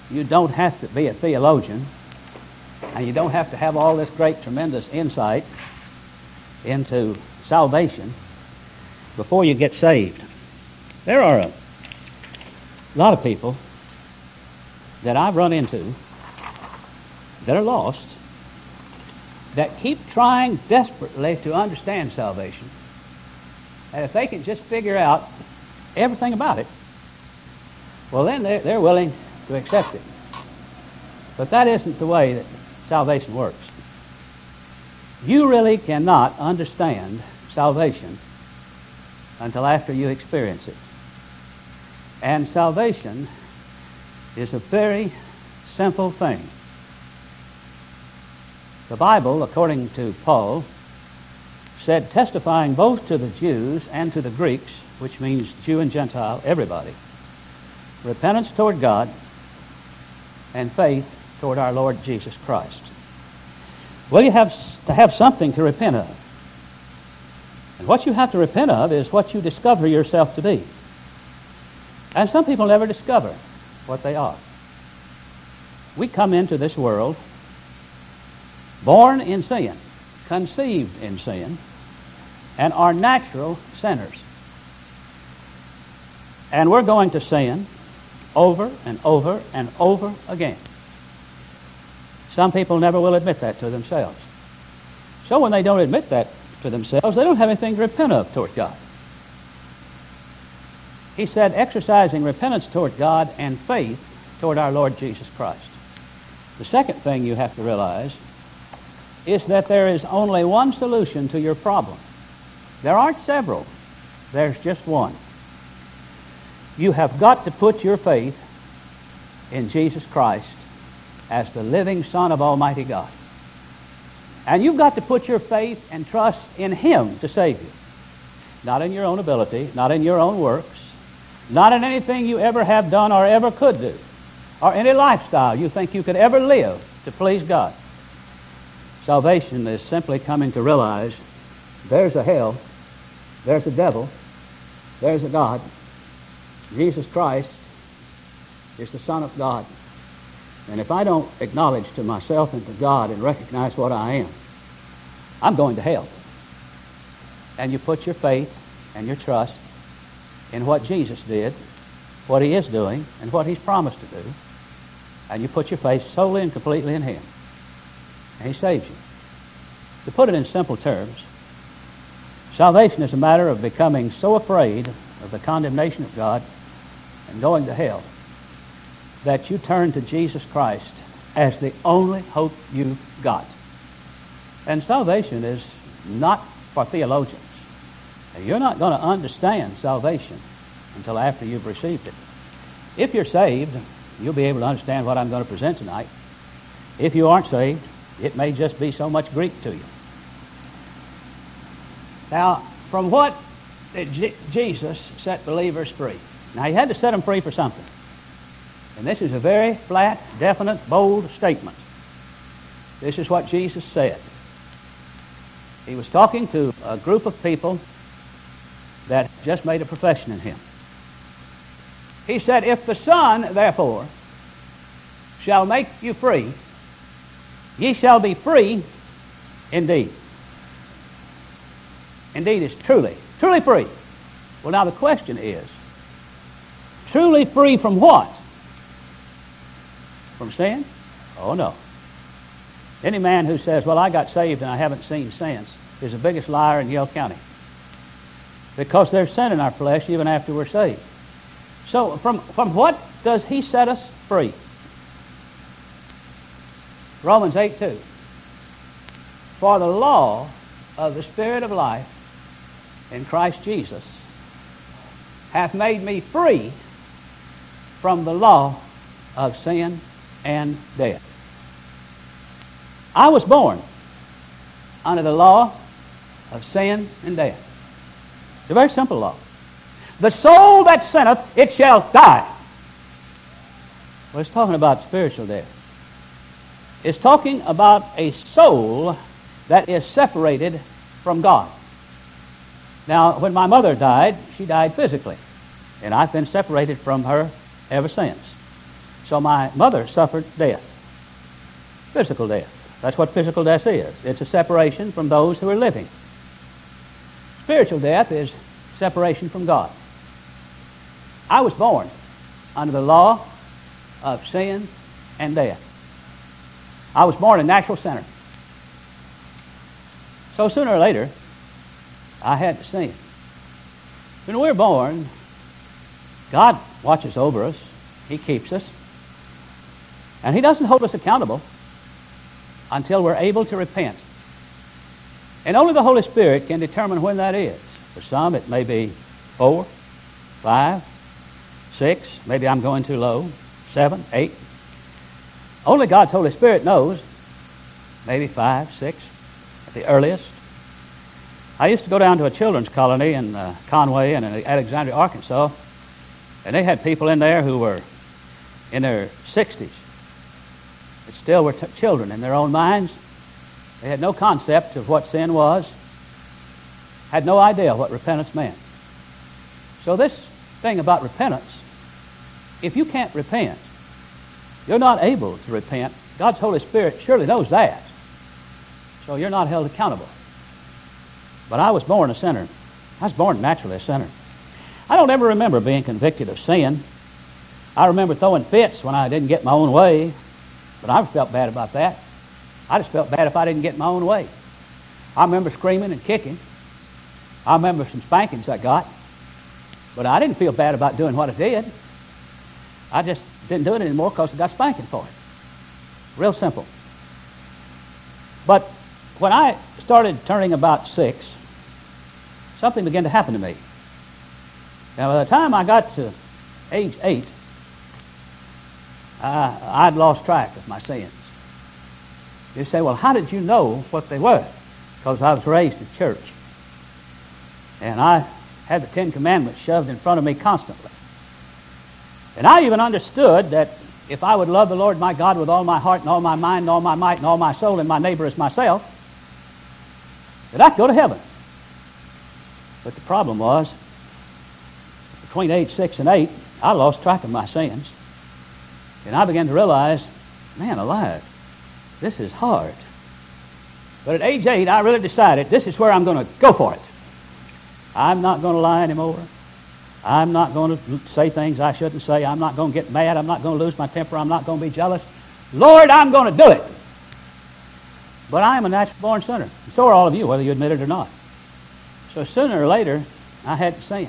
You don't have to be a theologian, and you don't have to have all this great, tremendous insight into salvation before you get saved. There are a lot of people that I've run into that are lost, that keep trying desperately to understand salvation. And if they can just figure out everything about it, well, then they're willing to accept it. But that isn't the way that salvation works. You really cannot understand salvation until after you experience it. And salvation is a very simple thing. The Bible, according to Paul, said, testifying both to the Jews and to the Greeks, which means Jew and Gentile, everybody, repentance toward God and faith toward our Lord Jesus Christ. Well, you have to have something to repent of. And what you have to repent of is what you discover yourself to be. And some people never discover what they are. We come into this world born in sin, conceived in sin, and are natural sinners. And we're going to sin over and over and over again. Some people never will admit that to themselves. So when they don't admit that to themselves, they don't have anything to repent of toward God. He said, exercising repentance toward God and faith toward our Lord Jesus Christ. The second thing you have to realize is that there is only one solution to your problem. There aren't several. There's just one. You have got to put your faith in Jesus Christ as the living Son of Almighty God. And you've got to put your faith and trust in Him to save you. Not in your own ability, not in your own works, not in anything you ever have done or ever could do, or any lifestyle you think you could ever live to please God. Salvation is simply coming to realize there's a hell, there's a devil, there's a God. Jesus Christ is the Son of God. And if I don't acknowledge to myself and to God and recognize what I am, I'm going to hell. And you put your faith and your trust in what Jesus did, what He is doing, and what He's promised to do. And you put your faith solely and completely in Him. And He saves you. To put it in simple terms, salvation is a matter of becoming so afraid of the condemnation of God and going to hell that you turn to Jesus Christ as the only hope you've got. And salvation is not for theologians. You're not going to understand salvation until after you've received it. If you're saved, you'll be able to understand what I'm going to present tonight. If you aren't saved, it may just be so much Greek to you. Now, from what did Jesus set believers free? Now, He had to set them free for something. And this is a very flat, definite, bold statement. This is what Jesus said. He was talking to a group of people that just made a profession in Him. He said, if the Son, therefore, shall make you free, ye shall be free indeed. Indeed is truly, truly free. Well, now the question is, truly free from what? From sin? Oh, no. Any man who says, well, I got saved and I haven't sinned since, is the biggest liar in Yale County. Because there's sin in our flesh even after we're saved. So from what does He set us free? Romans 8:2. For the law of the Spirit of life in Christ Jesus hath made me free from the law of sin and death. I was born under the law of sin and death. It's a very simple law. The soul that sinneth, it shall die. Well, it's talking about spiritual death. It's talking about a soul that is separated from God. Now, when my mother died, she died physically, and I've been separated from her ever since. So my mother suffered death, physical death. That's what physical death is. It's a separation from those who are living. Spiritual death is separation from God. I was born under the law of sin and death. I was born a natural sinner. So sooner or later, I had to sin. When we're born, God watches over us. He keeps us. And He doesn't hold us accountable until we're able to repent. And only the Holy Spirit can determine when that is. For some, it may be 4, 5, 6, maybe I'm going too low, 7, 8. Only God's Holy Spirit knows. Maybe 5, 6 at the earliest. I used to go down to a children's colony in Conway and in Alexandria, Arkansas, and they had people in there who were in their 60s, but still were children in their own minds. They had no concept of what sin was, had no idea what repentance meant. So this thing about repentance, if you can't repent, you're not able to repent. God's Holy Spirit surely knows that. So you're not held accountable. But I was born a sinner. I was born naturally a sinner. I don't ever remember being convicted of sin. I remember throwing fits when I didn't get my own way, but I felt bad about that. I just felt bad if I didn't get my own way. I remember screaming and kicking. I remember some spankings I got, but I didn't feel bad about doing what I did. I just didn't do it anymore because I got spanking for it. Real simple. But when I started turning about 6, something began to happen to me. Now, by the time I got to age 8, I'd lost track of my sins. You say, well, how did you know what they were? Because I was raised in church. And I had the 10 Commandments shoved in front of me constantly. And I even understood that if I would love the Lord my God with all my heart and all my mind and all my might and all my soul and my neighbor as myself, that I could go to heaven. But the problem was, between age 6 and 8, I lost track of my sins. And I began to realize, man alive, this is hard. But at age 8, I really decided this is where I'm going to go for it. I'm not going to lie anymore. I'm not going to say things I shouldn't say. I'm not going to get mad. I'm not going to lose my temper. I'm not going to be jealous. Lord, I'm going to do it. But I am a natural-born sinner. And so are all of you, whether you admit it or not. So sooner or later, I had to sin.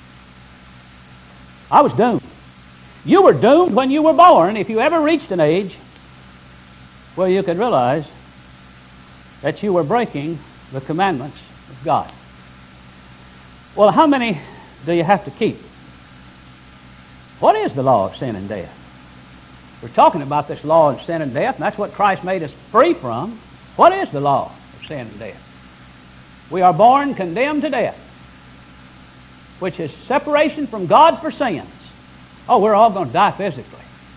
I was doomed. You were doomed when you were born if you ever reached an age where you could realize that you were breaking the commandments of God. Well, how many do you have to keep? What is the law of sin and death? We're talking about this law of sin and death, and that's what Christ made us free from. What is the law of sin and death? We are born condemned to death, which is separation from God for sins. Oh, we're all going to die physically.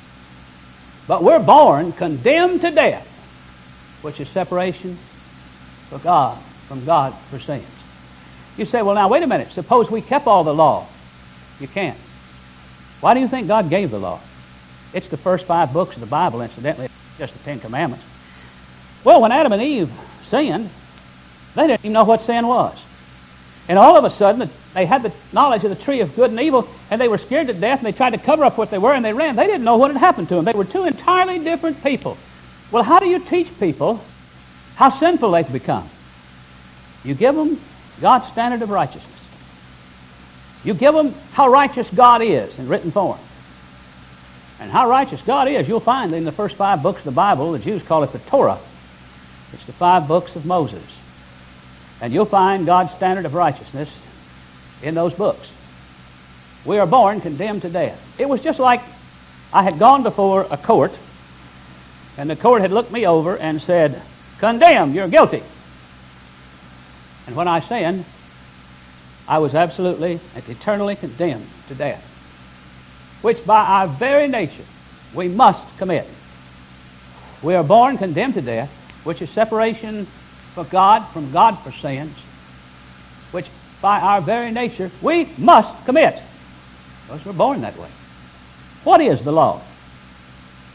But we're born condemned to death, which is separation from God for sins. You say, well, now, wait a minute. Suppose we kept all the law. You can't. Why do you think God gave the law? It's the first 5 books of the Bible, incidentally, just the 10 Commandments. Well, when Adam and Eve sinned, they didn't even know what sin was. And all of a sudden, they had the knowledge of the tree of good and evil, and they were scared to death, and they tried to cover up what they were, and they ran. They didn't know what had happened to them. They were 2 entirely different people. Well, how do you teach people how sinful they've become? You give them God's standard of righteousness. You give them how righteous God is in written form. And how righteous God is, you'll find in the first 5 books of the Bible. The Jews call it the Torah. It's the 5 books of Moses. And you'll find God's standard of righteousness in those books. We are born condemned to death. It was just like I had gone before a court, and the court had looked me over and said, condemned, you're guilty. And when I sinned, I was absolutely and eternally condemned to death, which by our very nature we must commit. We are born condemned to death, which is separation from God for sins, which by our very nature we must commit, because we're born that way. What is the law?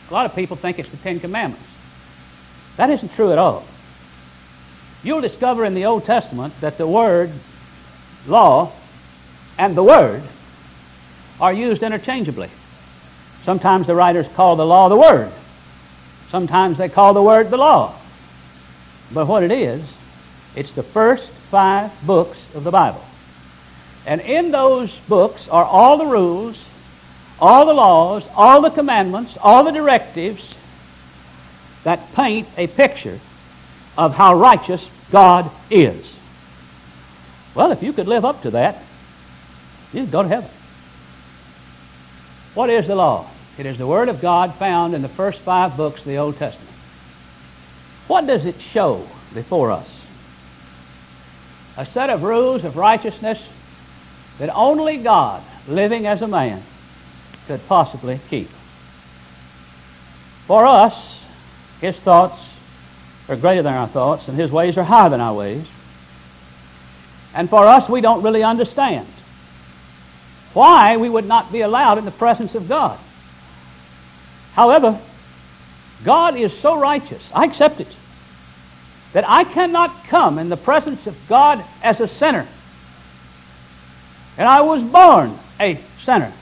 A lot of people think it's the Ten Commandments. That isn't true at all. You'll discover in the Old Testament that the word law and the word are used interchangeably. Sometimes the writers call the law the word. Sometimes they call the word the law. But what it is, it's the first 5 books of the Bible. And in those books are all the rules, all the laws, all the commandments, all the directives that paint a picture of how righteous God is. Well, if you could live up to that, you'd go to heaven. What is the law? It is the Word of God found in the first 5 books of the Old Testament. What does it show before us? A set of rules of righteousness that only God, living as a man, could possibly keep. For us, His thoughts are greater than our thoughts, and His ways are higher than our ways. And for us, we don't really understand why we would not be allowed in the presence of God. However, God is so righteous, I accept it, that I cannot come in the presence of God as a sinner. And I was born a sinner.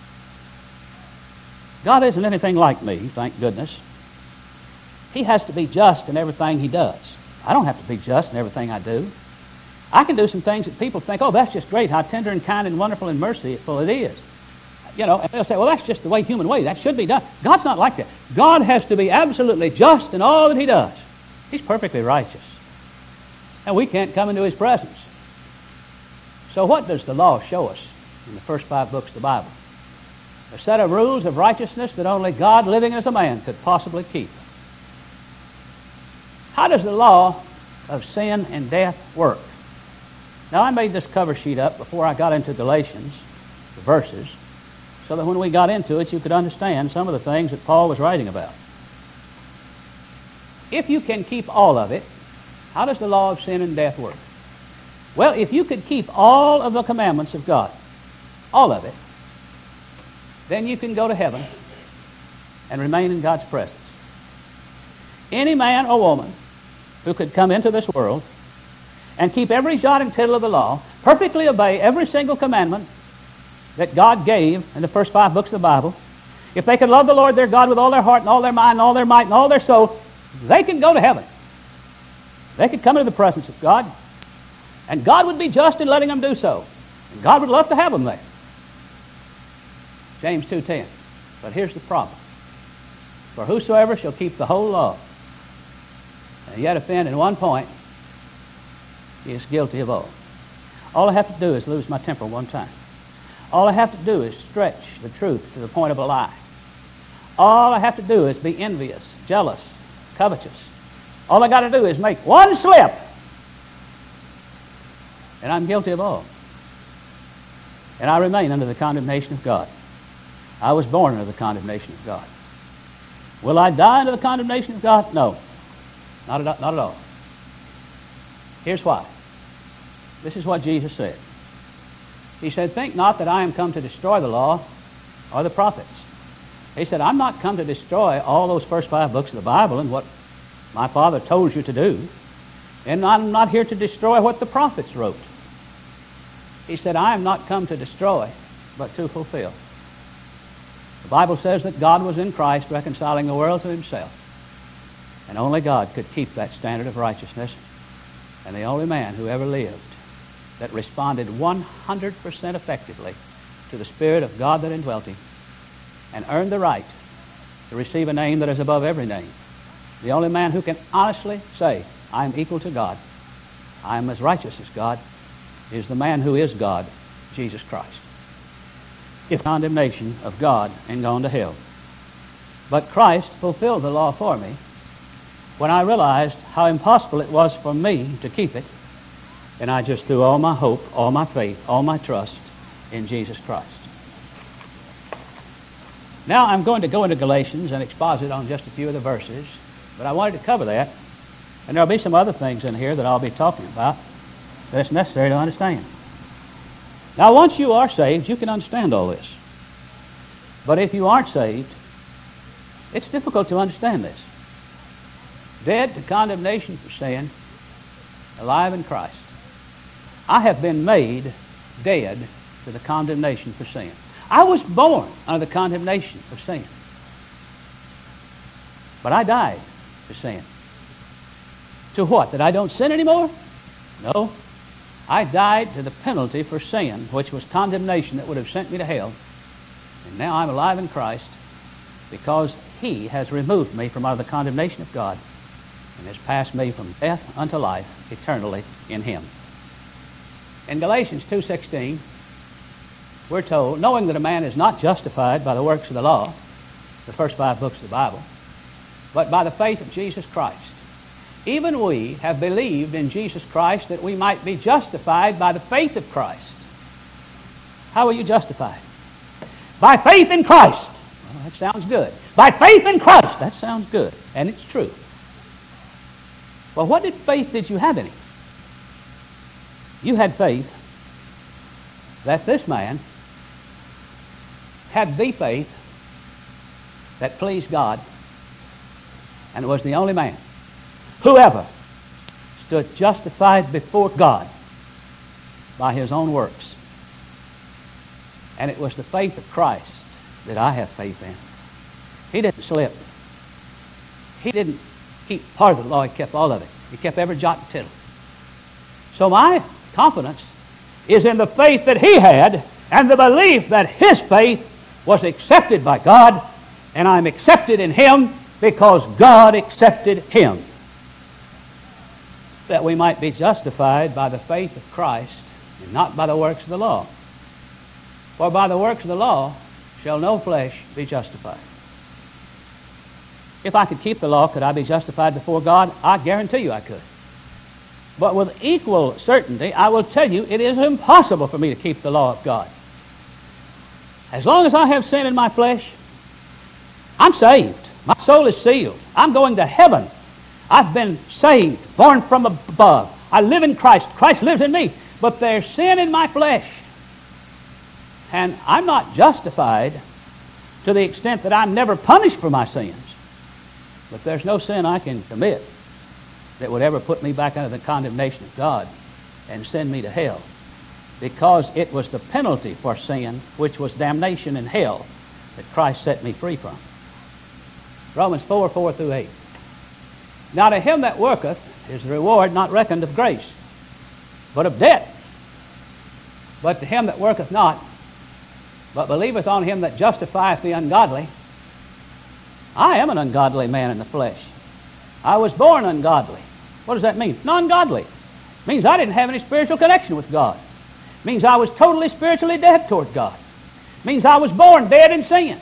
God isn't anything like me, thank goodness. He has to be just in everything He does. I don't have to be just in everything I do. I can do some things that people think, oh, that's just great, how tender and kind and wonderful and merciful it is. You know, and they'll say, well, that's just the way human way. That should be done. God's not like that. God has to be absolutely just in all that He does. He's perfectly righteous. And we can't come into His presence. So what does the law show us in the first 5 books of the Bible? A set of rules of righteousness that only God, living as a man, could possibly keep. How does the law of sin and death work? Now, I made this cover sheet up before I got into Galatians, the verses, so that when we got into it, you could understand some of the things that Paul was writing about. If you can keep all of it, how does the law of sin and death work? Well, if you could keep all of the commandments of God, all of it, then you can go to heaven and remain in God's presence. Any man or woman who could come into this world and keep every jot and tittle of the law, perfectly obey every single commandment that God gave in the first 5 books of the Bible, if they could love the Lord their God with all their heart and all their mind and all their might and all their soul, they could go to heaven. They could come into the presence of God, and God would be just in letting them do so. And God would love to have them there. James 2:10. But here's the problem. For whosoever shall keep the whole law, and yet offend in one point, he is guilty of all. All I have to do is lose my temper one time. All I have to do is stretch the truth to the point of a lie. All I have to do is be envious, jealous, covetous. All I got to do is make one slip, and I'm guilty of all. And I remain under the condemnation of God. I was born under the condemnation of God. Will I die under the condemnation of God? No. Not at all. Here's why. This is what Jesus said. He said, think not that I am come to destroy the law or the prophets. He said, I'm not come to destroy all those first 5 books of the Bible and what my Father told you to do. And I'm not here to destroy what the prophets wrote. He said, I am not come to destroy, but to fulfill. The Bible says that God was in Christ reconciling the world to Himself. And only God could keep that standard of righteousness. And the only man who ever lived that responded 100% effectively to the Spirit of God that indwelt him and earned the right to receive a name that is above every name. The only man who can honestly say, I am equal to God, I am as righteous as God, is the man who is God, Jesus Christ. If condemnation of God and gone to hell. But Christ fulfilled the law for me when I realized how impossible it was for me to keep it, and I just threw all my hope, all my faith, all my trust in Jesus Christ. Now I'm going to go into Galatians and exposit on just a few of the verses, but I wanted to cover that, and there'll be some other things in here that I'll be talking about that it's necessary to understand. Now once you are saved, you can understand all this. But if you aren't saved, It's difficult to understand this. Dead to condemnation for sin, alive in Christ. I have been made dead to the condemnation for sin. I was born under the condemnation of sin. But I died to sin. To what? That I don't sin anymore? No. I died to the penalty for sin, which was condemnation that would have sent me to hell. And now I'm alive in Christ because He has removed me from under the condemnation of God and has passed me from death unto life eternally in Him. In Galatians 2:16, we're told, knowing that a man is not justified by the works of the law, the first 5 books of the Bible, but by the faith of Jesus Christ. Even we have believed in Jesus Christ that we might be justified by the faith of Christ. How are you justified? By faith in Christ. Well, that sounds good. By faith in Christ. That sounds good. And it's true. Well, what faith did you have in Him? You had faith that this man had the faith that pleased God, and it was the only man who ever stood justified before God by his own works. And it was the faith of Christ that I have faith in. He didn't slip. He didn't keep part of the law. He kept all of it. He kept every jot and tittle. So my confidence is in the faith that he had and the belief that his faith was accepted by God, and I'm accepted in him because God accepted him, that we might be justified by the faith of Christ and not by the works of the law. For by the works of the law shall no flesh be justified. If I could keep the law, could I be justified before God? I guarantee you I could. But with equal certainty, I will tell you it is impossible for me to keep the law of God. As long as I have sin in my flesh, I'm saved. My soul is sealed. I'm going to heaven. I've been saved, born from above. I live in Christ. Christ lives in me. But there's sin in my flesh. And I'm not justified to the extent that I'm never punished for my sins. But there's no sin I can commit that would ever put me back under the condemnation of God and send me to hell, because it was the penalty for sin, which was damnation in hell, that Christ set me free from. Romans 4:4-8. Now to him that worketh is the reward not reckoned of grace, but of debt. But to him that worketh not, but believeth on him that justifieth the ungodly. I am an ungodly man in the flesh. I was born ungodly. What does that mean? Non-godly. It means I didn't have any spiritual connection with God. It means I was totally spiritually dead toward God. It means I was born dead in sin.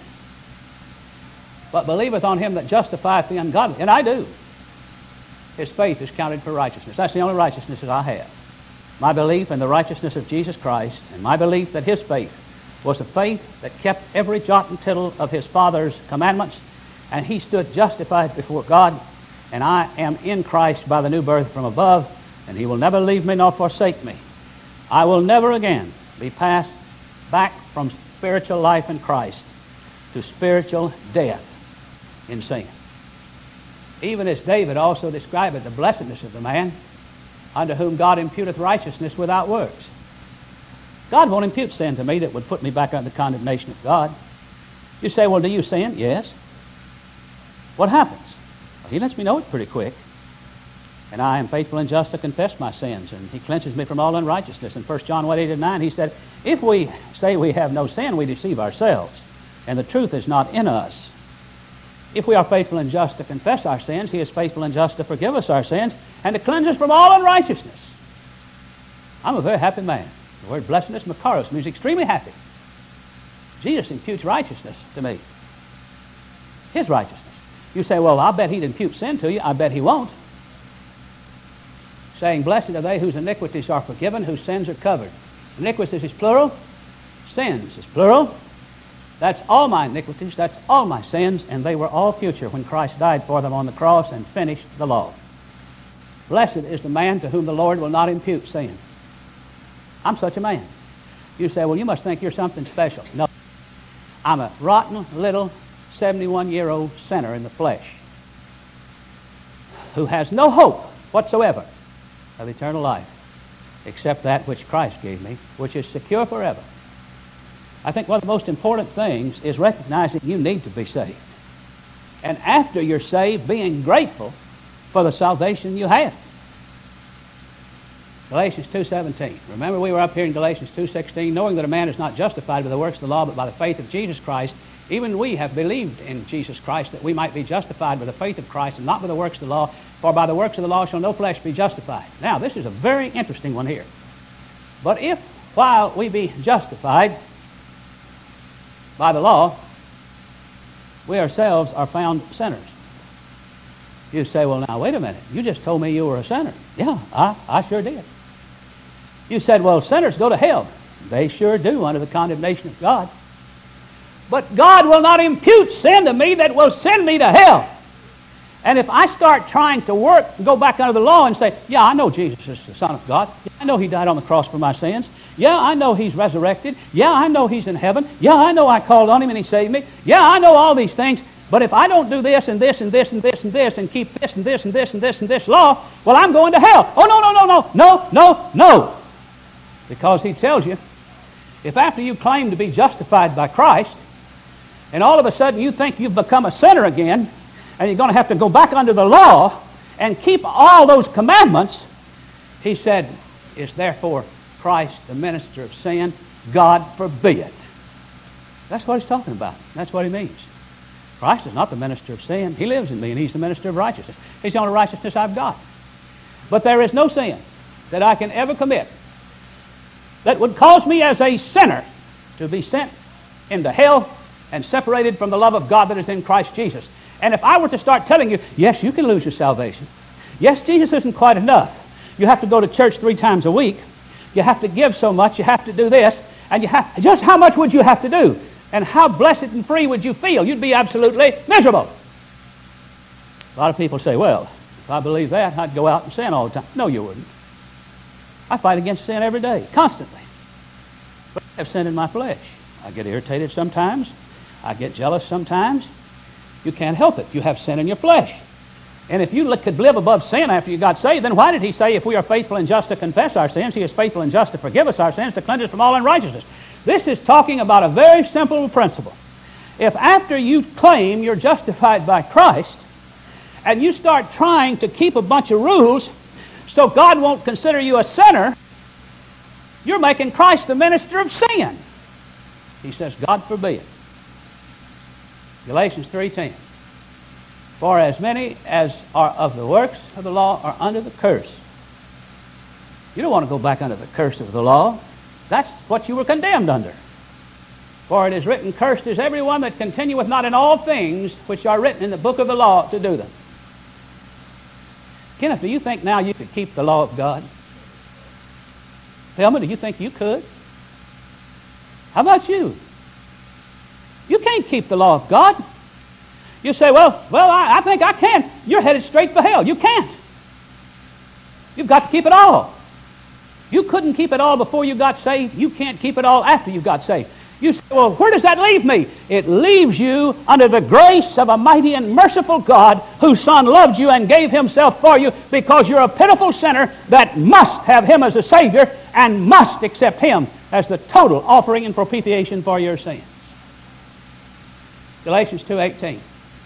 But believeth on him that justifieth the ungodly. And I do. His faith is counted for righteousness. That's the only righteousness that I have. My belief in the righteousness of Jesus Christ, and my belief that his faith was a faith that kept every jot and tittle of his Father's commandments, and he stood justified before God, and I am in Christ by the new birth from above, and he will never leave me nor forsake me. I will never again be passed back from spiritual life in Christ to spiritual death in sin. Even as David also described the blessedness of the man unto whom God imputeth righteousness without works. God won't impute sin to me that would put me back under the condemnation of God. You say, well, do you sin? Yes. What happens? Well, he lets me know it pretty quick. And I am faithful and just to confess my sins, and he cleanses me from all unrighteousness. In 1 John 1:8-9, he said, if we say we have no sin, we deceive ourselves, and the truth is not in us. If we are faithful and just to confess our sins, he is faithful and just to forgive us our sins and to cleanse us from all unrighteousness. I'm a very happy man. The word blessedness, makaros, means extremely happy. Jesus imputes righteousness to me. His righteousness. You say, well, I bet he'd impute sin to you. I bet he won't. Saying, blessed are they whose iniquities are forgiven, whose sins are covered. Iniquities is plural. Sins is plural. That's all my iniquities. That's all my sins. And they were all future when Christ died for them on the cross and finished the law. Blessed is the man to whom the Lord will not impute sin. I'm such a man. You say, well, you must think you're something special. No. I'm a rotten little 71-year-old sinner in the flesh who has no hope whatsoever of eternal life except that which Christ gave me, which is secure forever. I think one of the most important things is recognizing you need to be saved. And after you're saved, being grateful for the salvation you have. Galatians 2:17. Remember, we were up here in Galatians 2:16, knowing that a man is not justified by the works of the law, but by the faith of Jesus Christ. Even we have believed in Jesus Christ, that we might be justified by the faith of Christ and not by the works of the law. For by the works of the law shall no flesh be justified. Now, this is a very interesting one here. But if, while we be justified by the law, we ourselves are found sinners. You say, well, now, wait a minute. You just told me you were a sinner. Yeah, I sure did. You said, well, sinners go to hell. They sure do under the condemnation of God. But God will not impute sin to me that will send me to hell. And if I start trying to work and go back under the law and say, yeah, I know Jesus is the Son of God. Yeah, I know He died on the cross for my sins. Yeah, I know He's resurrected. Yeah, I know He's in heaven. Yeah, I know I called on Him and He saved me. Yeah, I know all these things. But if I don't do this and this and this and this and this and keep this and this and this and this and this law, well, I'm going to hell. Oh, no, no, no, no, no, no, no. Because He tells you, if after you claim to be justified by Christ, and all of a sudden you think you've become a sinner again, and you're going to have to go back under the law and keep all those commandments, He said, is therefore Christ the minister of sin? God forbid. That's what He's talking about. That's what He means. Christ is not the minister of sin. He lives in me, and He's the minister of righteousness. He's the only righteousness I've got. But there is no sin that I can ever commit that would cause me as a sinner to be sent into hell and separated from the love of God that is in Christ Jesus. And if I were to start telling you, yes, you can lose your salvation. Yes, Jesus isn't quite enough. You have to go to church 3 times a week. You have to give so much. You have to do this. And you have, just how much would you have to do? And how blessed and free would you feel? You'd be absolutely miserable. A lot of people say, well, if I believe that, I'd go out and sin all the time. No, you wouldn't. I fight against sin every day, constantly. But I have sin in my flesh. I get irritated sometimes. I get jealous sometimes. You can't help it. You have sin in your flesh. And if you could live above sin after you got saved, then why did He say, if we are faithful and just to confess our sins, He is faithful and just to forgive us our sins, to cleanse us from all unrighteousness? This is talking about a very simple principle. If after you claim you're justified by Christ, and you start trying to keep a bunch of rules so God won't consider you a sinner, you're making Christ the minister of sin. He says, God forbid. Galatians 3:10. For as many as are of the works of the law are under the curse. You don't want to go back under the curse of the law. That's what you were condemned under. For it is written, cursed is everyone that continueth not in all things which are written in the book of the law to do them. Kenneth, do you think now you could keep the law of God? Tell me, do you think you could? How about you? You can't keep the law of God. You say, well, I think I can. You're headed straight for hell. You can't. You've got to keep it all. You couldn't keep it all before you got saved. You can't keep it all after you got saved. You say, well, where does that leave me? It leaves you under the grace of a mighty and merciful God whose Son loved you and gave Himself for you because you're a pitiful sinner that must have Him as a Savior and must accept Him as the total offering and propitiation for your sins. Galatians 2:18.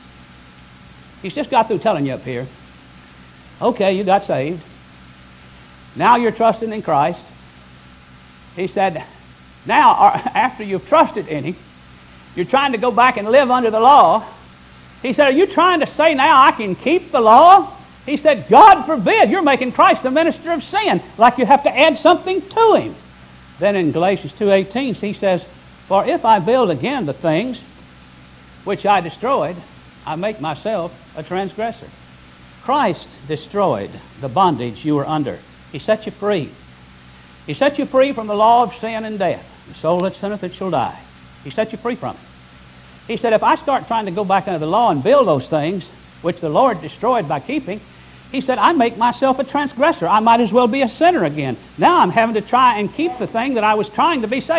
He's just got through telling you up here, okay, you got saved. Now you're trusting in Christ. He said, now, after you've trusted in Him, you're trying to go back and live under the law. He said, are you trying to say now I can keep the law? He said, God forbid. You're making Christ the minister of sin, like you have to add something to Him. Then in Galatians 2:18, he says, for if I build again the things which I destroyed, I make myself a transgressor. Christ destroyed the bondage you were under. He set you free. He set you free from the law of sin and death. The soul that sinneth, it shall die. He set you free from it. He said, if I start trying to go back under the law and build those things, which the Lord destroyed by keeping, He said, I make myself a transgressor. I might as well be a sinner again. Now I'm having to try and keep the thing that I was trying to be saved.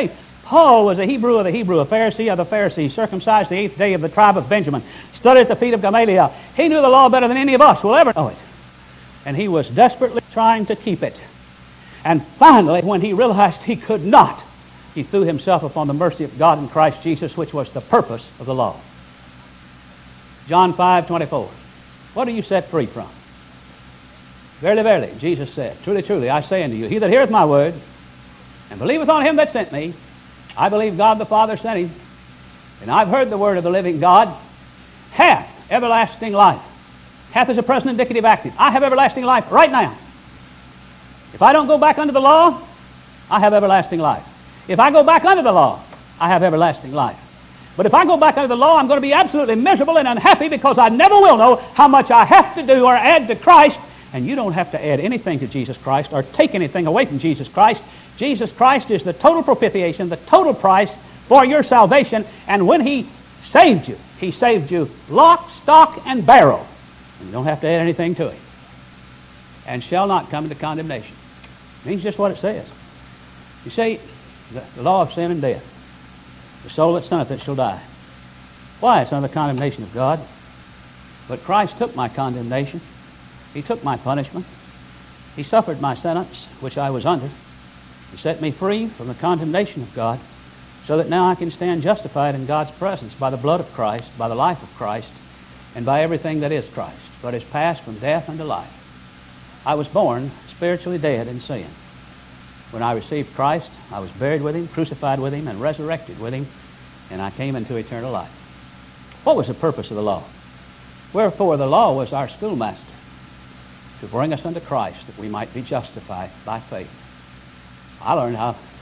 Paul was a Hebrew of the Hebrew, a Pharisee of the Pharisees, circumcised the 8th day of the tribe of Benjamin, studied at the feet of Gamaliel. He knew the law better than any of us will ever know it. And he was desperately trying to keep it. And finally, when he realized he could not, he threw himself upon the mercy of God in Christ Jesus, which was the purpose of the law. John 5:24. What are you set free from? Verily, verily, Jesus said, truly, truly, I say unto you, he that heareth my word and believeth on him that sent me, I believe God the Father sent him, and I've heard the word of the living God, hath everlasting life. Hath is a present indicative active. I have everlasting life right now. If I don't go back under the law, I have everlasting life. If I go back under the law, I have everlasting life. But if I go back under the law, I'm going to be absolutely miserable and unhappy because I never will know how much I have to do or add to Christ. And you don't have to add anything to Jesus Christ or take anything away from Jesus Christ. Jesus Christ is the total propitiation, the total price for your salvation. And when he saved you lock, stock, and barrel. And you don't have to add anything to it. And shall not come into condemnation. It means just what it says. You see, the law of sin and death. The soul that sinneth, it shall die. Why? It's under the condemnation of God. But Christ took my condemnation. He took my punishment. He suffered my sentence, which I was under. He set me free from the condemnation of God, so that now I can stand justified in God's presence by the blood of Christ, by the life of Christ, and by everything that is Christ, but is passed from death unto life. I was born spiritually dead in sin. When I received Christ, I was buried with him, crucified with him, and resurrected with him, and I came into eternal life. What was the purpose of the law? Wherefore the law was our schoolmaster, to bring us unto Christ, that we might be justified by faith. I learned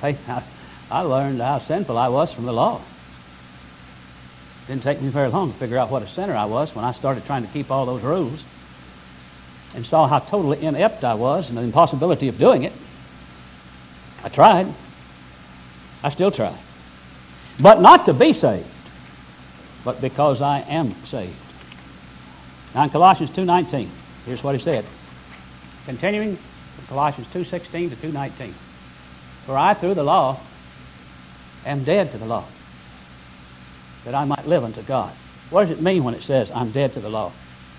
how sinful I was from the law. It didn't take me very long to figure out what a sinner I was when I started trying to keep all those rules and saw how totally inept I was and the impossibility of doing it. I tried. I still try. But not to be saved, but because I am saved. Now in Colossians 2:19, here's what he said. Continuing from Colossians 2:16 to 2:19. For I, through the law, am dead to the law, that I might live unto God. What does it mean when it says I'm dead to the law?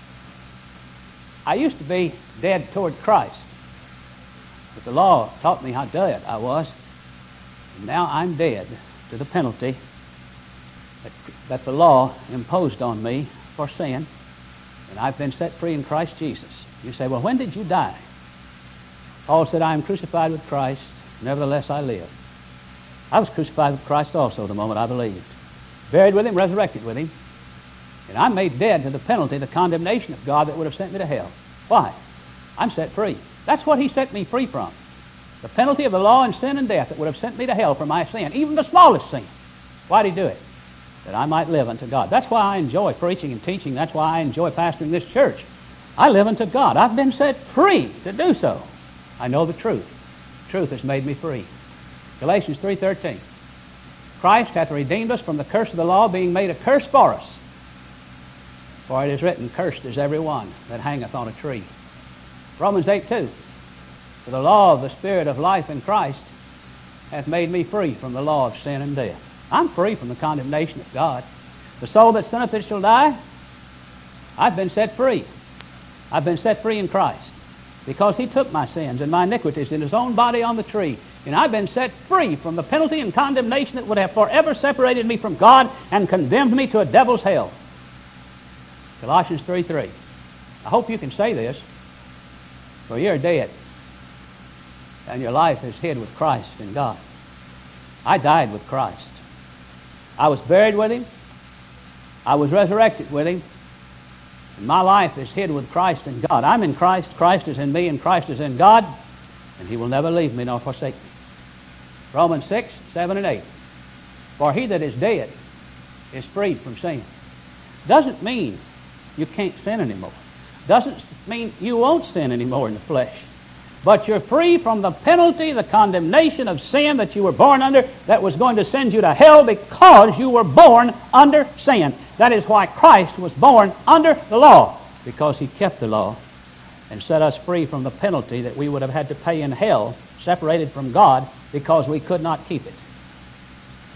I used to be dead toward Christ, but the law taught me how dead I was. And now I'm dead to the penalty that the law imposed on me for sin, and I've been set free in Christ Jesus. You say, well, when did you die? Paul said, I am crucified with Christ, nevertheless I live. I was crucified with Christ also the moment I believed. Buried with him, resurrected with him. And I'm made dead to the penalty, the condemnation of God that would have sent me to hell. Why? I'm set free. That's what he set me free from. The penalty of the law and sin and death that would have sent me to hell for my sin, even the smallest sin. Why did he do it? That I might live unto God. That's why I enjoy preaching and teaching. That's why I enjoy pastoring this church. I live unto God. I've been set free to do so. I know the truth. Truth has made me free. Galatians 3:13. Christ hath redeemed us from the curse of the law, being made a curse for us. For it is written, cursed is every one that hangeth on a tree. Romans 8:2. For the law of the Spirit of life in Christ hath made me free from the law of sin and death. I'm free from the condemnation of God. The soul that sinneth, it shall die. I've been set free. I've been set free in Christ, because he took my sins and my iniquities in his own body on the tree. And I've been set free from the penalty and condemnation that would have forever separated me from God and condemned me to a devil's hell. Colossians 3:3. I hope you can say this, for you're dead, and your life is hid with Christ in God. I died with Christ. I was buried with him. I was resurrected with him. And my life is hid with Christ in God. I'm in Christ, Christ is in me, and Christ is in God, and he will never leave me nor forsake me. Romans 6:7 and 8. For he that is dead is freed from sin. Doesn't mean you can't sin anymore. Doesn't mean you won't sin anymore in the flesh. But you're free from the penalty, the condemnation of sin that you were born under, that was going to send you to hell because you were born under sin. That is why Christ was born under the law, because he kept the law and set us free from the penalty that we would have had to pay in hell, separated from God, because we could not keep it.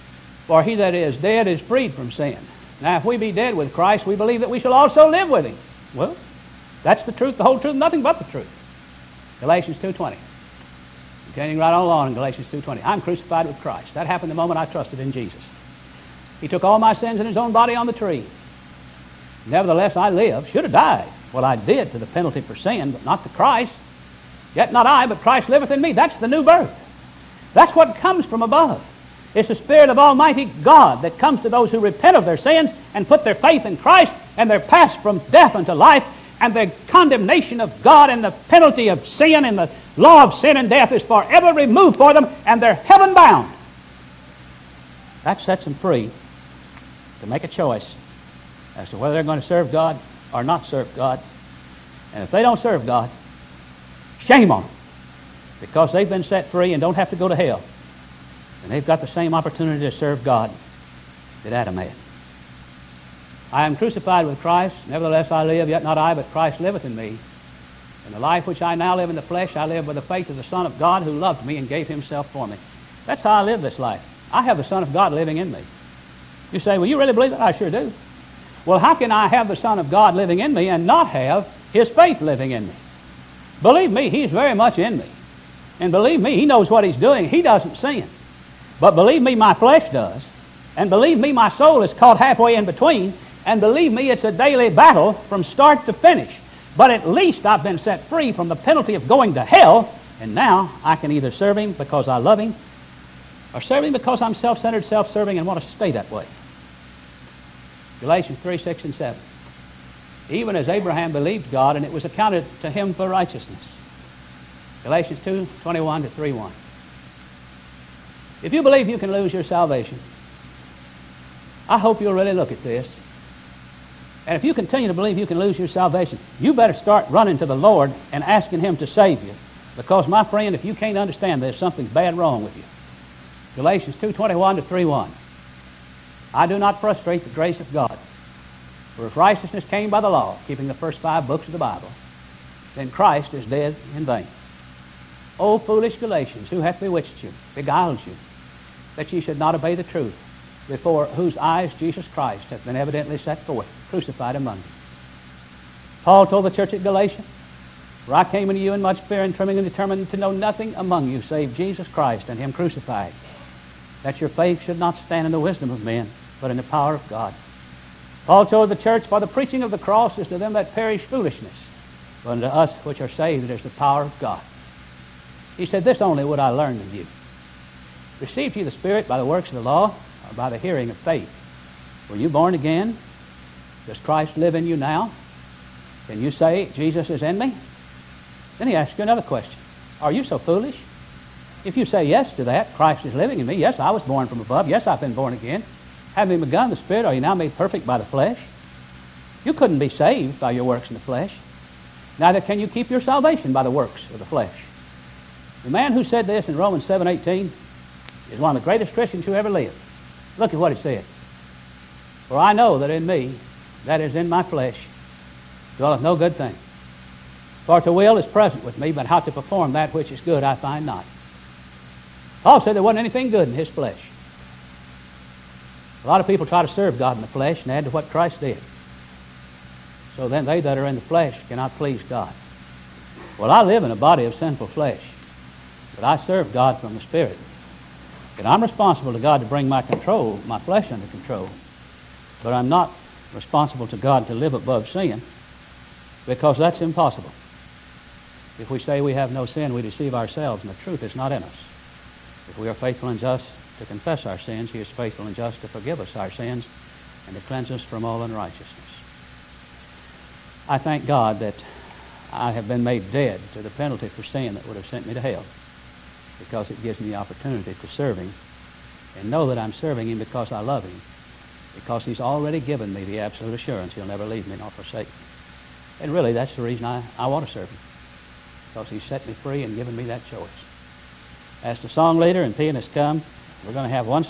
For he that is dead is freed from sin. Now, if we be dead with Christ, we believe that we shall also live with him. Well, that's the truth, the whole truth, nothing but the truth. Galatians 2:20. Continuing right on along in Galatians 2:20. I'm crucified with Christ. That happened the moment I trusted in Jesus. He took all my sins in his own body on the tree. Nevertheless, I live. Should have died. Well, I did to the penalty for sin, but not to Christ. Yet not I, but Christ liveth in me. That's the new birth. That's what comes from above. It's the Spirit of Almighty God that comes to those who repent of their sins and put their faith in Christ, and they're passed from death unto life, and the condemnation of God and the penalty of sin and the law of sin and death is forever removed for them, and they're heaven-bound. That sets them free to make a choice as to whether they're going to serve God or not serve God. And if they don't serve God, shame on them, because they've been set free and don't have to go to hell. And they've got the same opportunity to serve God that Adam had. I am crucified with Christ. Nevertheless I live, yet not I, but Christ liveth in me. And the life which I now live in the flesh, I live by the faith of the Son of God who loved me and gave himself for me. That's how I live this life. I have the Son of God living in me. You say, well, you really believe that? I sure do. Well, how can I have the Son of God living in me and not have his faith living in me? Believe me, he's very much in me. And believe me, he knows what he's doing. He doesn't sin. But believe me, my flesh does. And believe me, my soul is caught halfway in between. And believe me, it's a daily battle from start to finish. But at least I've been set free from the penalty of going to hell. And now I can either serve him because I love him, or serve him because I'm self-centered, self-serving, and want to stay that way. Galatians 3:6 and 7. Even as Abraham believed God, and it was accounted to him for righteousness. Galatians 2:21 to 3:1. If you believe you can lose your salvation, I hope you'll really look at this. And if you continue to believe you can lose your salvation, you better start running to the Lord and asking him to save you. Because, my friend, if you can't understand this, something's bad wrong with you. Galatians 2:21 to 3:1. I do not frustrate the grace of God. For if righteousness came by the law, keeping the first 5 books of the Bible, then Christ is dead in vain. O foolish Galatians, who hath bewitched you, beguiled you, that ye should not obey the truth, before whose eyes Jesus Christ hath been evidently set forth, crucified among you. Paul told the church at Galatia, for I came unto you in much fear and trembling, and determined to know nothing among you save Jesus Christ and him crucified, that your faith should not stand in the wisdom of men, but in the power of God. Paul told the church, for the preaching of the cross is to them that perish foolishness, but unto us which are saved it is the power of God. He said, this only would I learn of you. Received ye the Spirit by the works of the law, or by the hearing of faith? Were you born again? Does Christ live in you now? Can you say, Jesus is in me? Then he asks you another question. Are you so foolish? If you say yes to that, Christ is living in me. Yes, I was born from above. Yes, I've been born again. Having begun the Spirit, are you now made perfect by the flesh? You couldn't be saved by your works in the flesh. Neither can you keep your salvation by the works of the flesh. The man who said this in Romans 7:18 is one of the greatest Christians who ever lived. Look at what he said. For I know that in me, that is in my flesh, dwelleth no good thing. For to will is present with me, but how to perform that which is good I find not. Paul said there wasn't anything good in his flesh. A lot of people try to serve God in the flesh and add to what Christ did. So then they that are in the flesh cannot please God. Well, I live in a body of sinful flesh, but I serve God from the Spirit. And I'm responsible to God to bring my flesh under control. But I'm not responsible to God to live above sin, because that's impossible. If we say we have no sin, we deceive ourselves, and the truth is not in us. If we are faithful and just to confess our sins, he is faithful and just to forgive us our sins and to cleanse us from all unrighteousness. I thank God that I have been made dead to the penalty for sin that would have sent me to hell, because it gives me the opportunity to serve him and know that I'm serving him because I love him, because he's already given me the absolute assurance he'll never leave me nor forsake me. And really, that's the reason I want to serve him, because he's set me free and given me that choice. As the song leader and pianist come, we're going to have one